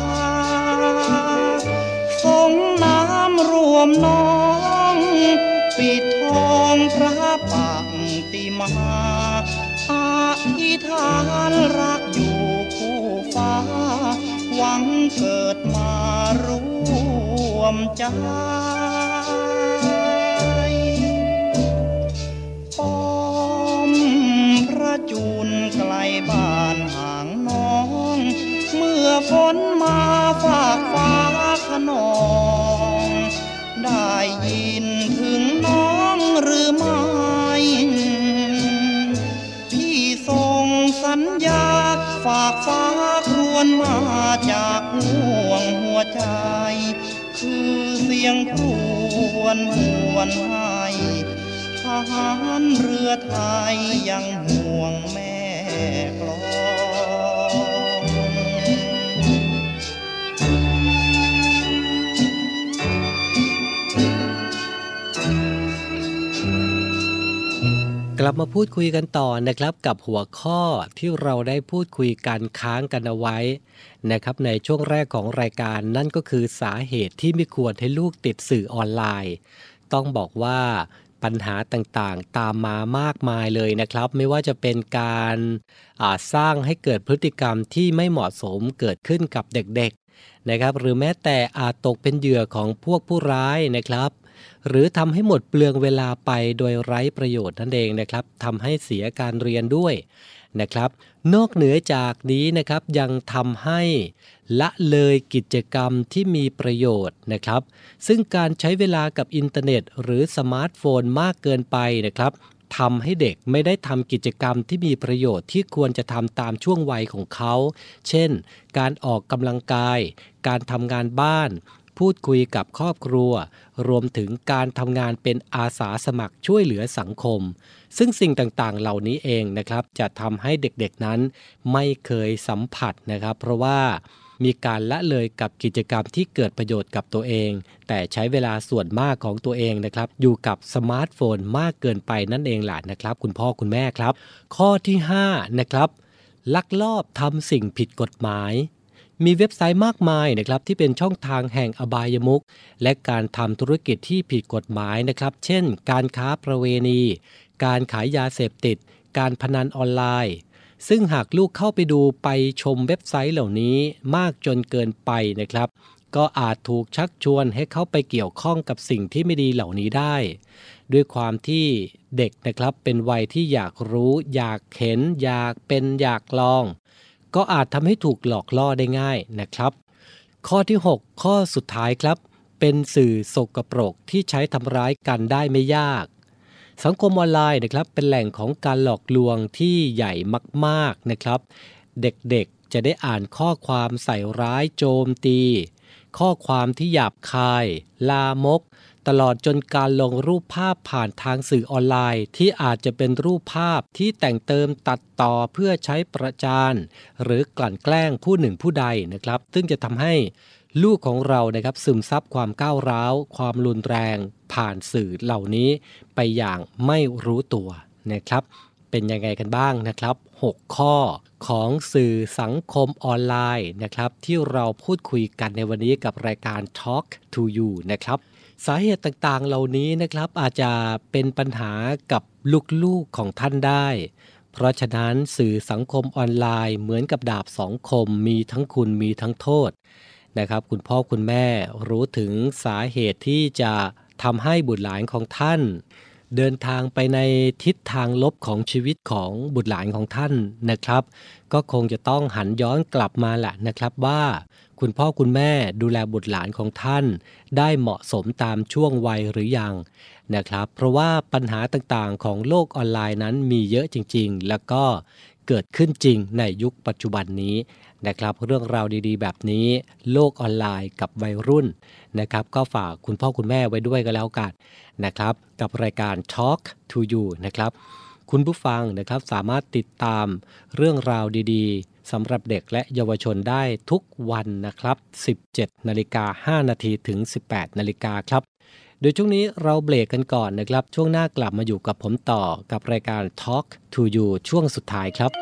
สงน้ำรวมน้องปิดทองพระปักติมาอธิษฐานรักอยู่คู่ฟ้าหวังเกิดมารวมใจป้อมพระจุลไกลบ้านห่างน้องเมื่อฝนมาฝากฟ้าขนองได้ยินถึงน้องหรือไม่พี่ส่งสัญญาฝากฟ้าครวญมาจากห่วงหัวใจคือเสียงครวญหวนให้ทหารเรือไทยยังห่วงแม่กลองกลับมาพูดคุยกันต่อนะครับกับหัวข้อที่เราได้พูดคุยกันค้างกันเอาไว้นะครับในช่วงแรกของรายการนั่นก็คือสาเหตุที่ไม่ควรให้ลูกติดสื่อออนไลน์ต้องบอกว่าปัญหาต่างๆตามมามากมายเลยนะครับไม่ว่าจะเป็นการสร้างให้เกิดพฤติกรรมที่ไม่เหมาะสมเกิดขึ้นกับเด็กๆนะครับหรือแม้แต่อาจตกเป็นเหยื่อของพวกผู้ร้ายนะครับหรือทำให้หมดเปลืองเวลาไปโดยไร้ประโยชน์นั่นเองนะครับทำให้เสียการเรียนด้วยนะครับนอกเหนือจากนี้นะครับยังทำให้ละเลยกิจกรรมที่มีประโยชน์นะครับซึ่งการใช้เวลากับอินเทอร์เน็ตหรือสมาร์ทโฟนมากเกินไปนะครับทำให้เด็กไม่ได้ทำกิจกรรมที่มีประโยชน์ที่ควรจะทำตามช่วงวัยของเขาเช่นการออกกำลังกายการทำงานบ้านพูดคุยกับครอบครัวรวมถึงการทำงานเป็นอาสาสมัครช่วยเหลือสังคมซึ่งสิ่งต่างๆเหล่านี้เองนะครับจะทำให้เด็กๆนั้นไม่เคยสัมผัสนะครับเพราะว่ามีการละเลยกับกิจกรรมที่เกิดประโยชน์กับตัวเองแต่ใช้เวลาส่วนมากของตัวเองนะครับอยู่กับสมาร์ทโฟนมากเกินไปนั่นเองแหละนะครับคุณพ่อคุณแม่ครับข้อที่ห้านะครับลักลอบทำสิ่งผิดกฎหมายมีเว็บไซต์มากมายนะครับที่เป็นช่องทางแห่งอบายมุขและการทำธุรกิจที่ผิดกฎหมายนะครับเช่นการค้าประเวณีการขายยาเสพติดการพนันออนไลน์ซึ่งหากลูกเข้าไปดูไปชมเว็บไซต์เหล่านี้มากจนเกินไปนะครับก็อาจถูกชักชวนให้เข้าไปเกี่ยวข้องกับสิ่งที่ไม่ดีเหล่านี้ได้ด้วยความที่เด็กนะครับเป็นวัยที่อยากรู้อยากเห็นอยากเป็นอยากลองก็อาจทำให้ถูกหลอกล่อได้ง่ายนะครับข้อที่หกข้อสุดท้ายครับเป็นสื่อสกปรกที่ใช้ทำร้ายกันได้ไม่ยากสังคมออนไลน์นะครับเป็นแหล่งของการหลอกลวงที่ใหญ่มากๆนะครับเด็กๆจะได้อ่านข้อความใส่ร้ายโจมตีข้อความที่หยาบคายลามกตลอดจนการลงรูปภาพผ่านทางสื่อออนไลน์ที่อาจจะเป็นรูปภาพที่แต่งเติมตัดต่อเพื่อใช้ประจานหรือกลั่นแกล้งผู้หนึ่งผู้ใดนะครับซึ่งจะทำให้ลูกของเรานะครับซึมซับความก้าวร้าวความรุนแรงผ่านสื่อเหล่านี้ไปอย่างไม่รู้ตัวนะครับเป็นยังไงกันบ้างนะครับหกข้อของสื่อสังคมออนไลน์นะครับที่เราพูดคุยกันในวันนี้กับรายการ Talk to You นะครับสาเหตุต่างๆเหล่านี้นะครับอาจจะเป็นปัญหากับลูกๆของท่านได้เพราะฉะนั้นสื่อสังคมออนไลน์เหมือนกับดาบสองคมมีทั้งคุณมีทั้งโทษนะครับคุณพ่อคุณแม่รู้ถึงสาเหตุที่จะทำให้บุตรหลานของท่านเดินทางไปในทิศทางลบของชีวิตของบุตรหลานของท่านนะครับก็คงจะต้องหันย้อนกลับมาแหละนะครับว่าคุณพ่อคุณแม่ดูแลบุตรหลานของท่านได้เหมาะสมตามช่วงวัยหรือยังนะครับเพราะว่าปัญหาต่างๆของโลกออนไลน์นั้นมีเยอะจริงๆแล้วก็เกิดขึ้นจริงในยุคปัจจุบันนี้นะครับเรื่องราวดีๆแบบนี้โลกออนไลน์กับวัยรุ่นนะครับก็ฝากคุณพ่อคุณแม่ไว้ด้วยกันแล้วกันนะครับกับรายการ Talk to You นะครับคุณผู้ฟังนะครับสามารถติดตามเรื่องราวดีๆสำหรับเด็กและเยาวชนได้ทุกวันนะครับ สิบเจ็ดนาฬิกาห้านาที ถึง สิบแปดนาฬิกาครับโดยช่วงนี้เราเบรกกันก่อนนะครับช่วงหน้ากลับมาอยู่กับผมต่อกับรายการ Talk to You ช่วงสุดท้ายครับ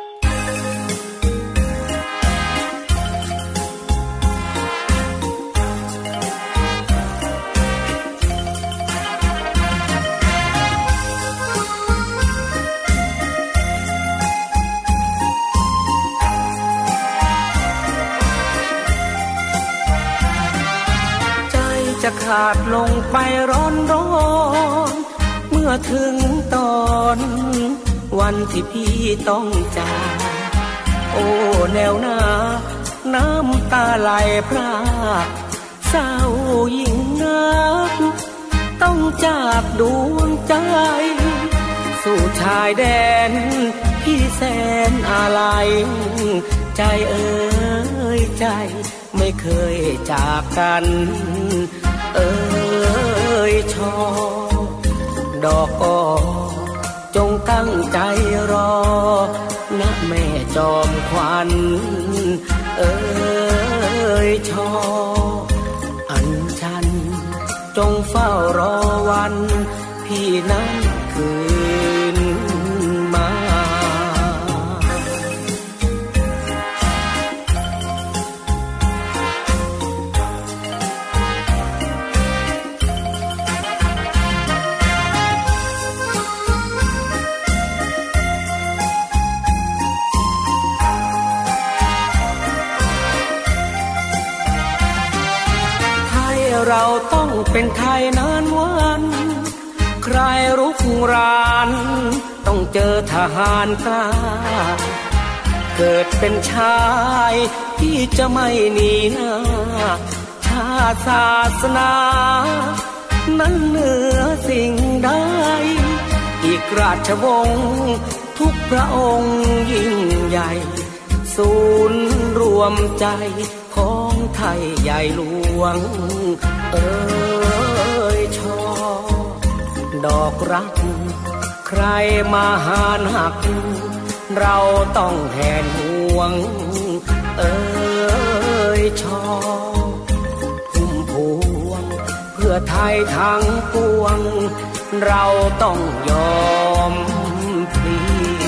จะขาดลงไปร้อนร้อนเมื่อถึงตอนวันที่พี่ต้องจากโอ้แนวหน้าน้ำตาไหลพรากเศร้ายิ่งนักต้องจากดวงใจสู่ชายแดนพี่แสนอะไรใจเอ่ยใจไม่เคยจากกันเอ่ยชอดอกอ้อจงตั้งใจรอนะแม่จอมขวัญเอ่ยชออันฉันจงเฝ้ารอวันพี่นั้นคืนมาเราต้องเป็นไทยนานวันใครรุกรานต้องเจอทหารกล้าเกิดเป็นชายที่จะไม่หนีหน้าชาติศาสนานั้นเหนือสิ่งใดอีกราชวงศ์ทุกพระองค์ยิ่งใหญ่ศูนย์รวมใจของไทยใหญ่หลวงเอ่ยชอดอกรักใครมาหานหักเราต้องแหนห่วงเอ่ยชอพุ่มพวงเพื่อไทยทั้งปวงเราต้องยอมพลี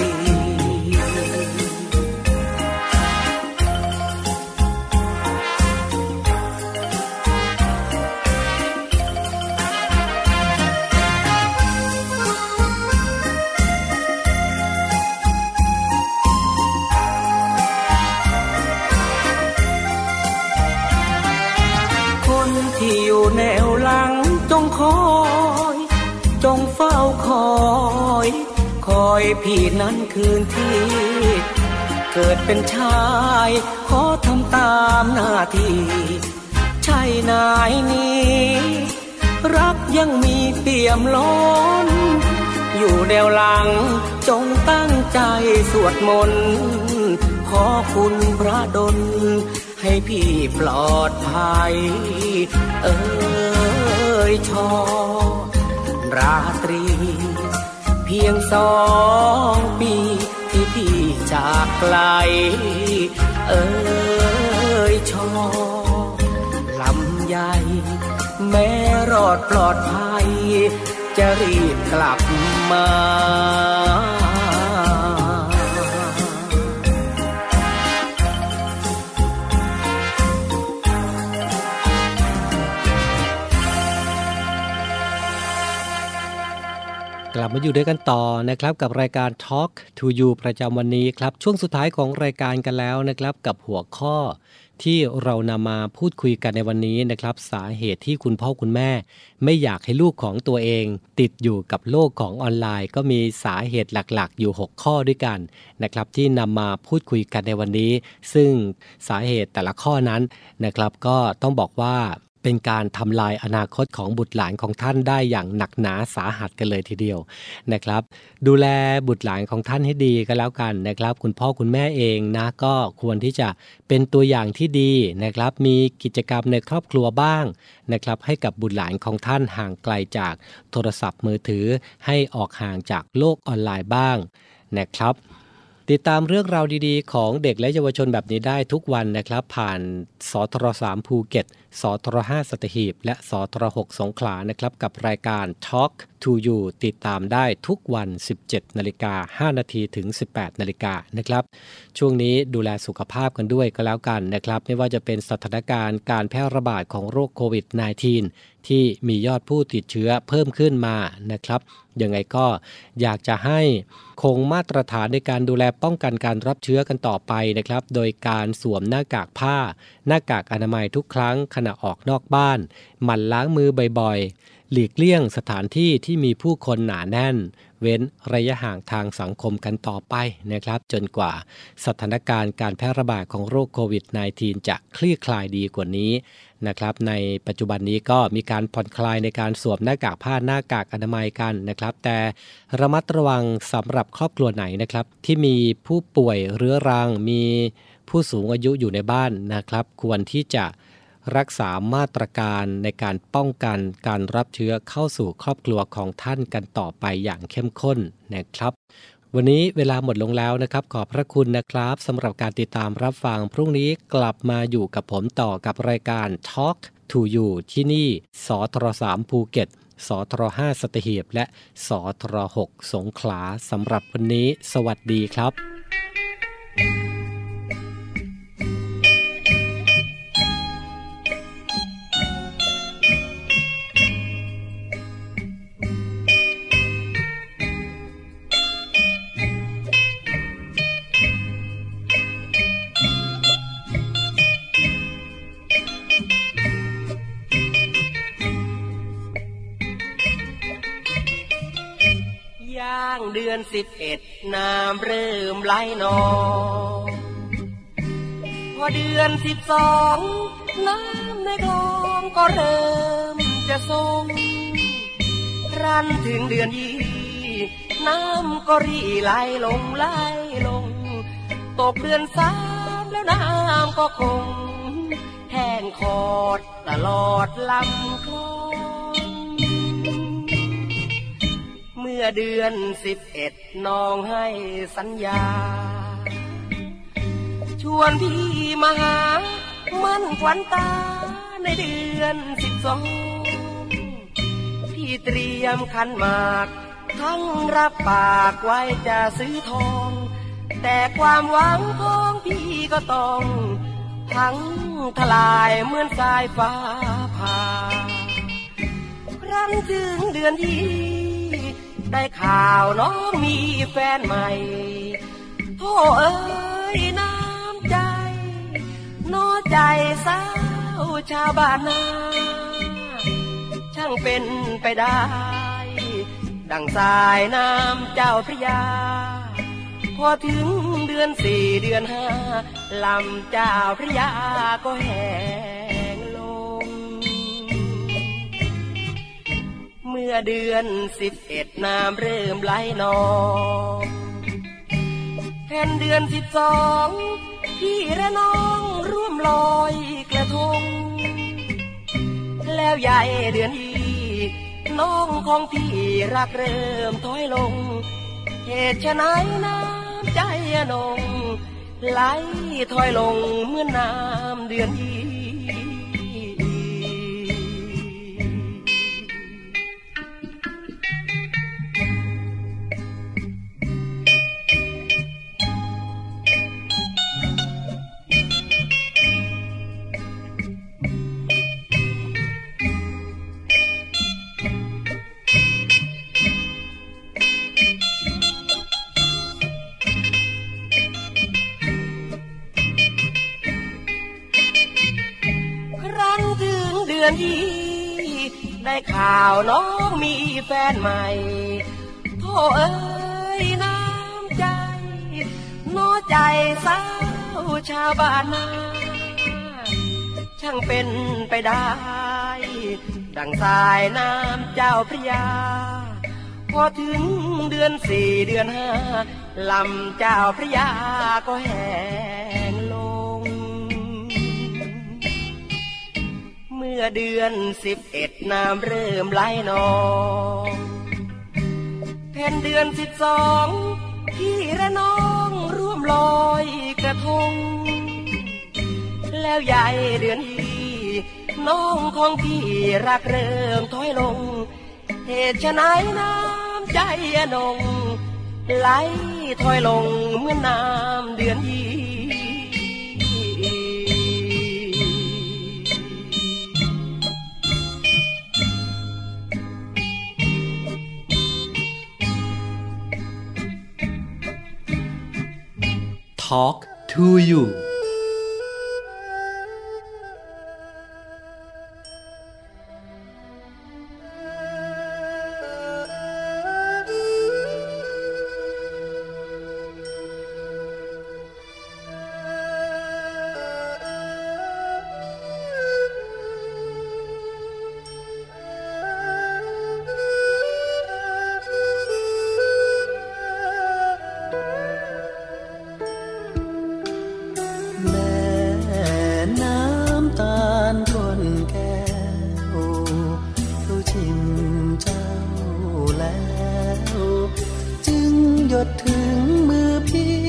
ที่อยู่แนวหลังจงคอยจงเฝ้าคอยคอยพี่นั้นคืนที่เกิดเป็นชายขอทำตามหน้าที่ใช่นายนี้รักยังมีเปี่ยมล้นอยู่แนวหลังจงตั้งใจสวดมนต์ขอคุณพระดลให้พี่ปลอดภัยเอ่ยชอราตรีเพียงสองปีที่พี่จากไกลเอ่ยชอลำใหญ่แม้รอดปลอดภัยจะรีบกลับมากลับมาอยู่ด้วยกันต่อนะครับกับรายการ Talk to You ประจำวันนี้ครับช่วงสุดท้ายของรายการกันแล้วนะครับกับหัวข้อที่เรานำมาพูดคุยกันในวันนี้นะครับสาเหตุที่คุณพ่อคุณแม่ไม่อยากให้ลูกของตัวเองติดอยู่กับโลกของออนไลน์ก็มีสาเหตุหลักๆอยู่หกข้อด้วยกันนะครับที่นำมาพูดคุยกันในวันนี้ซึ่งสาเหตุแต่ละข้อนั้นนะครับก็ต้องบอกว่าเป็นการทำลายอนาคตของบุตรหลานของท่านได้อย่างหนักหนาสาหัสกันเลยทีเดียวนะครับดูแลบุตรหลานของท่านให้ดีก็แล้วกันนะครับคุณพ่อคุณแม่เองนะก็ควรที่จะเป็นตัวอย่างที่ดีนะครับมีกิจกรรมในครอบครัวบ้างนะครับให้กับบุตรหลานของท่านห่างไกลจากโทรศัพท์มือถือให้ออกห่างจากโลกออนไลน์บ้างนะครับติดตามเรื่องราวดีๆของเด็กและเยาวชนแบบนี้ได้ทุกวันนะครับผ่านสทรสามภูเก็ตสทรห้าสัตหีบและสทรหกสงขลานะครับกับรายการ Talk to You ติดตามได้ทุกวัน สิบเจ็ดนาฬิกาห้านาทีถึง สิบแปดนาฬิกานะครับช่วงนี้ดูแลสุขภาพกันด้วยก็แล้วกันนะครับไม่ว่าจะเป็นสถานการณ์การแพร่ระบาดของโรคโควิด สิบเก้า ที่มียอดผู้ติดเชื้อเพิ่มขึ้นมานะครับยังไงก็อยากจะให้คงมาตรฐานในการดูแลป้องกันการรับเชื้อกันต่อไปนะครับโดยการสวมหน้ากากผ้าหน้ากากอนามัยทุกครั้งขณะออกนอกบ้านหมั่นล้างมือบ่อยๆหลีกเลี่ยงสถานที่ที่มีผู้คนหนาแน่นเว้นระยะห่างทางสังคมกันต่อไปนะครับจนกว่าสถานการณ์การแพร่ระบาดของโรคโควิด สิบเก้า จะคลี่คลายดีกว่านี้นะครับในปัจจุบันนี้ก็มีการผ่อนคลายในการสวมหน้ากากผ้าหน้ากากอนามัยกันนะครับแต่ระมัดระวังสำหรับครอบครัวไหนนะครับที่มีผู้ป่วยเรื้อรังมีผู้สูงอายุอยู่ในบ้านนะครับควรที่จะรักษามาตรการในการป้องกันการรับเชื้อเข้าสู่ครอบครัวของท่านกันต่อไปอย่างเข้มข้นนะครับวันนี้เวลาหมดลงแล้วนะครับขอบพระคุณนะครับสำหรับการติดตามรับฟังพรุ่งนี้กลับมาอยู่กับผมต่อกับรายการ Talk to You ที่นี่สทรสามภูเก็ตสทรห้าสัตหีบและสทรหกสงขลาสำหรับวันนี้สวัสดีครับเดือนสิบเอ็ดน้ำเริ่มไหลนองพอเดือนสิบสองน้ำในคลองก็เริ่มจะทรงรันถึงเดือนยี่น้ำก็รีไหลลงไหลลงตกเดือนสามแล้วน้ำก็คงแห้งขอดตลอดลำคลองเมื่อเดือนสิบเอ็ดน้องให้สัญญาชวนพี่มาหามั่นขวัญตาในเดือนสิบสองพี่เตรียมขันหมากทั้งรับปากไว้จะซื้อทองแต่ความหวังของพี่ก็ต้องพังทลายเหมือนสายฟ้าผ่าครั้งถึงเดือนที่ได้ข่าวน้องมีแฟนใหม่โธ่เอ้ยน้ำใจน้อใจสาวชาวบ้านนาช่างเป็นไปได้ดังสายน้ำเจ้าพระยาพอถึงเดือนสี่เดือนห้าลำเจ้าพระยาก็แห้งลงเมื่อเดือนสิบเอ็ดน้ำเริ่มไหลนองแผ่นเดือนสิบสองพี่และน้องร่วมลอยกระทงแล้วใหญ่เดือนอีน้องของพี่รักเริ่มถอยลงเหตุไฉนน้ำใจนงไหลถอยลงเหมือนน้ำเดือนอีอนยี่ได้ข่าวน้องมีแฟนใหม่โธ่เอ้ยน้ำใจน้อใจสาวชาวบ้านนาช่างเป็นไปได้ดังสายน้ำเจ้าพระยาพอถึงเดือนสี่เดือนห้าลำเจ้าพระยาก็แห้งลงเมื่อเดือนสิบเอ็ดน้ำเริ่มไหลนองแทนเดือนสิบสองพี่ระนองร่วมลอยกระทงแล้วใหญ่เดือนยี่น้องของพี่รักเริ่มถอยลงเหตุไฉนน้ำใจอนงไหลถอยลงเหมือนน้ำเดือนยี่ Talk to youถึงมือพี่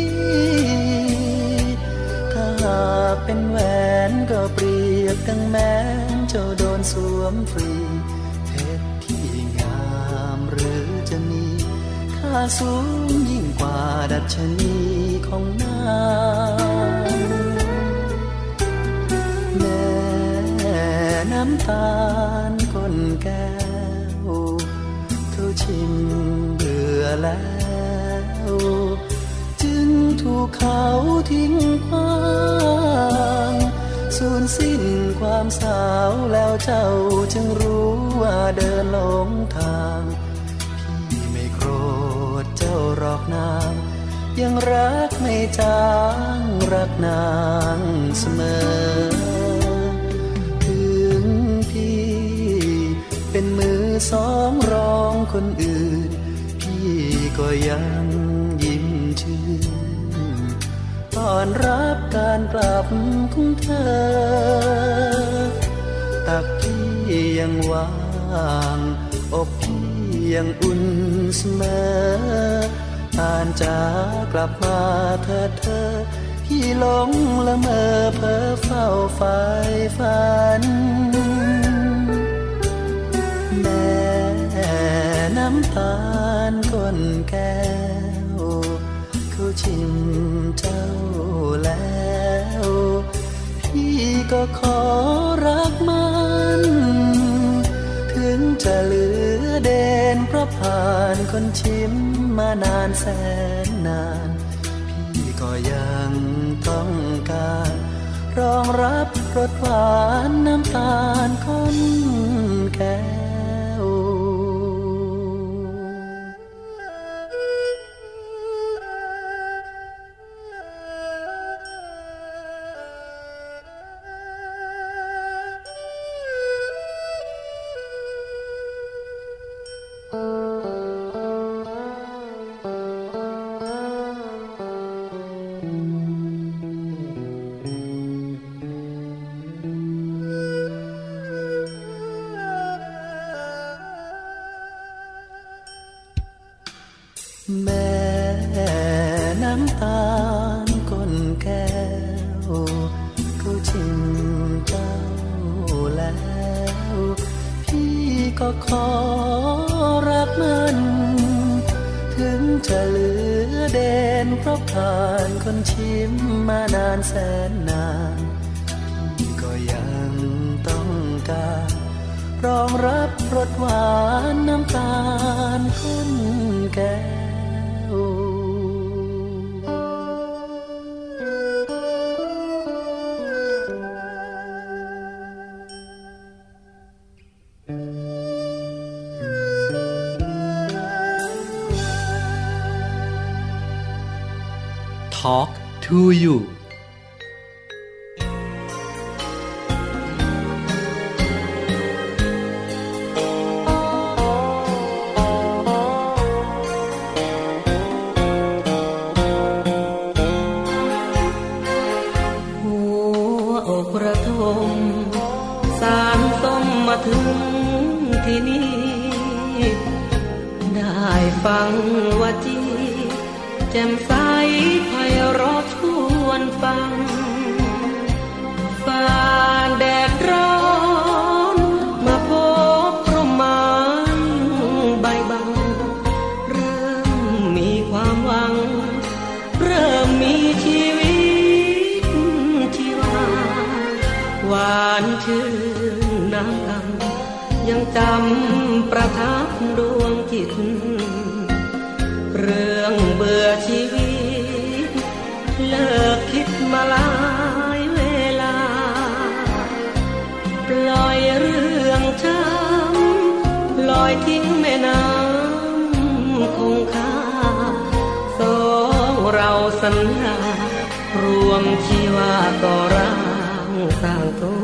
ถ้าหากเป็นแหวนก็เปรียบดังแม้เจ้าโดนสวมฟรีเพชรที่งามหรือจะมีค่าสูงยิ่งกว่าดัชนีของนางแม่น้ำตาลก้นแก้วเขาชิมเบื่อแล้วจึงถูกเขาทิ้งขว้างสูญสิ้นความสาวแล้วเจ้าจึงรู้ว่าเดินหลงทางพี่ไม่โกรธเจ้าหรอกนางยังรักไม่จางรักนางเสมอถึงพี่เป็นมือสองรองคนอื่นพี่ก็ยังยิ้มชื่นต้อนรับการกลับของเธอตักพี่ยังว่างอกพี่ยังอุ่นเสมอผ่านจากลับมาเธอเธอพี่หลงละเมอเพ้อเฝ้าไฟฝันแม่น้ำตาลก้นแก้วเขาชิมเจ้าแล้วพี่ก็ขอรักมันถึงจะเหลือเด่นเพราะผ่านคนชิมมานานแสนนานพี่ก็ยังต้องการรองรับรสหวานน้ำตาลข้นแก้วแม่น้ำตาลก้นแก้วเขาชิมเจ้าแล้วพี่ก็ขอรักมันถึงจะเหลือเด่นเพราะผ่านคนชิมมานานแสนนานพี่ก็ยังต้องการรองรับรสหวานน้ำตาลข้นแก้ว Talk to you ถึงที่นี่ได้ฟังว่าจีแจ่มใสไพเราะชวนฟังฝ่าแดดร้อนมาพบพระไม้ใบบังเริ่มมีความหวังเริ่มมีชีวิตชีวาหวานชื่นน้ำกำยังจำประทับดวงจิตเรื่องเบื่อชีวิตเลิกคิดมาหลายเวลาปล่อยเรื่องช้ำลอยทิ้งแม่น้ำคงคาสองเราสัญญารวมชีวาก่อร่างสร้างตัว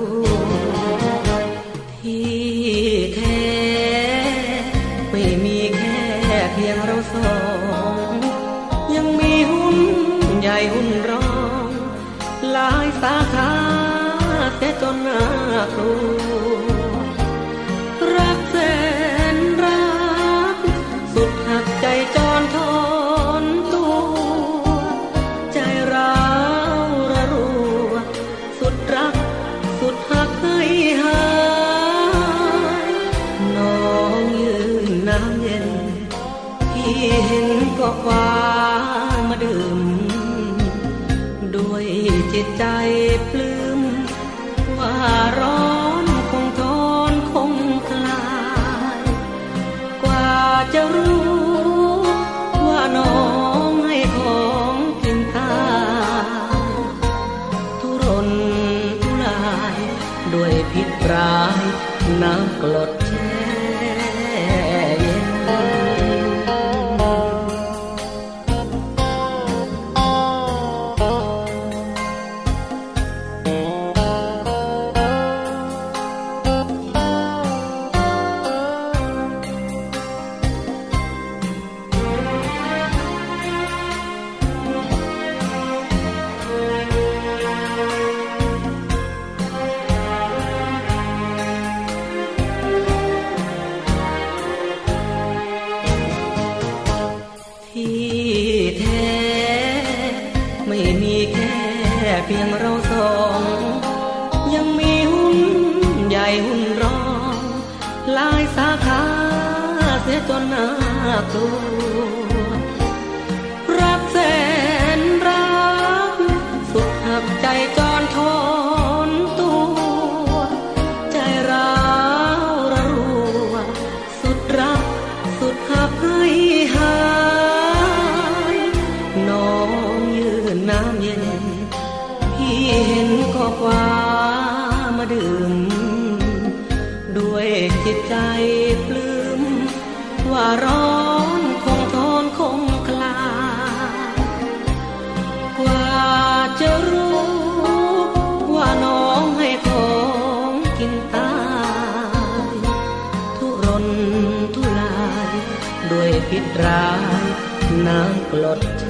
เพียงเราสองยังมีหุ้นใหญ่หุ้นรองหลายสาขาเสียจนน่ากลัวรักแสนรักสุดหักใจจรทนตัวใจร้าวระรัวสุดรักสุดหักให้หายน้องยืนน้ำเย็นเห็นก็คว้ามาดื่มด้วยจิตใจปลื้มว่าร้อนคงทนคงคลายกว่าจะรู้ว่าน้องให้ของกินตายทุรนทุรายด้วยพิษร้ายน้ำกรดแช่เย็นเพียงเราสองยังมีหุ้นใหญ่หุ้นรองหลายสาขาเสียจนน่ากลัวรักแสนรักสุดหักใจจรทนตัวใจร้าวระรัวสุดรักสุดหักให้หายน้องยืนน้ำเย็นเห็นก็คว้ามาดื่มด้วยจิตใจปลื้มว่าร้อนคงทนคงคลายกว่าจะรู้ว่าน้องให้ของกินตายทุรนทุรายด้วยพิษร้ายน้ำกรดแช่